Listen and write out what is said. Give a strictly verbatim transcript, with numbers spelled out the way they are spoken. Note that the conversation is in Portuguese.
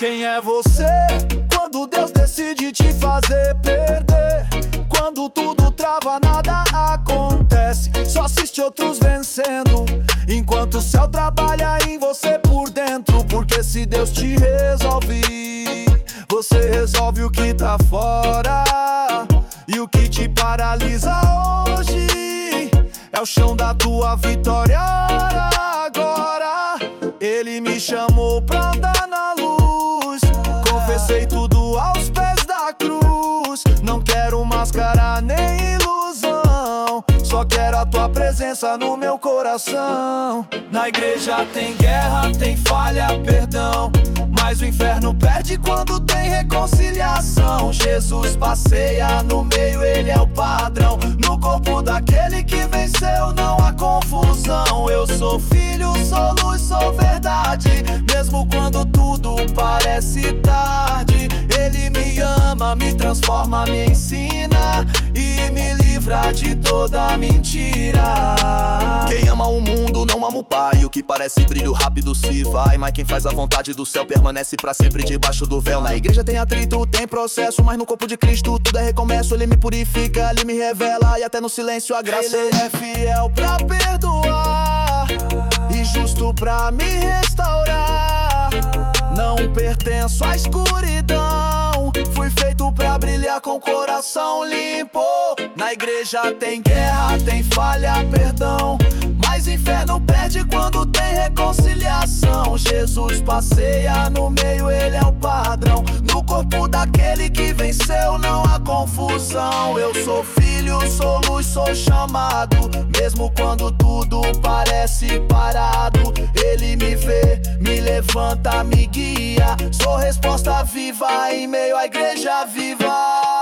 Quem é você quando Deus decide te fazer perder? Quando tudo trava, nada acontece, só assiste outros vencendo, enquanto o céu trabalha em você por dentro. Porque se Deus te resolve, você resolve o que tá fora. E o que te paralisa hoje é o chão da tua vitória. Agora Ele me chamou pra andar na luz, confessei tudo aos pés da cruz. Não quero máscara nem ilusão, só quero a tua presença no meu coração. Na igreja tem guerra, tem falha, perdão, mas o inferno perde quando tem reconciliação. Jesus passeia no meio, Ele é o padrão. No corpo daquele que venceu não há confusão. Eu sou filho, sou luz, sou verdade, mesmo quando tudo parece tarde. Ele me ama, me transforma, me ensina e me livra de toda mentira. Quem ama o mundo não ama o Pai. O que parece brilho rápido se vai, mas quem faz a vontade do céu permanece pra sempre debaixo do véu. Na igreja tem atrito, tem processo, mas no corpo de Cristo tudo é recomeço. Ele me purifica, Ele me revela e até no silêncio a graça. Ele é fiel pra perdoar e justo pra me restaurar. Não pertenço à escuridão, fui feito pra brilhar com o coração limpo. Na igreja tem guerra, tem falha, perdão, mas inferno perde quando tem reconciliação. Jesus passeia no meio, Ele é o padrão. No corpo daquele que venceu não há confusão. Eu sou filho, sou luz, sou chamado, mesmo quando tudo parece parado. Ele me vê, me levanta, me guia. Sou resposta viva em meio à igreja viva.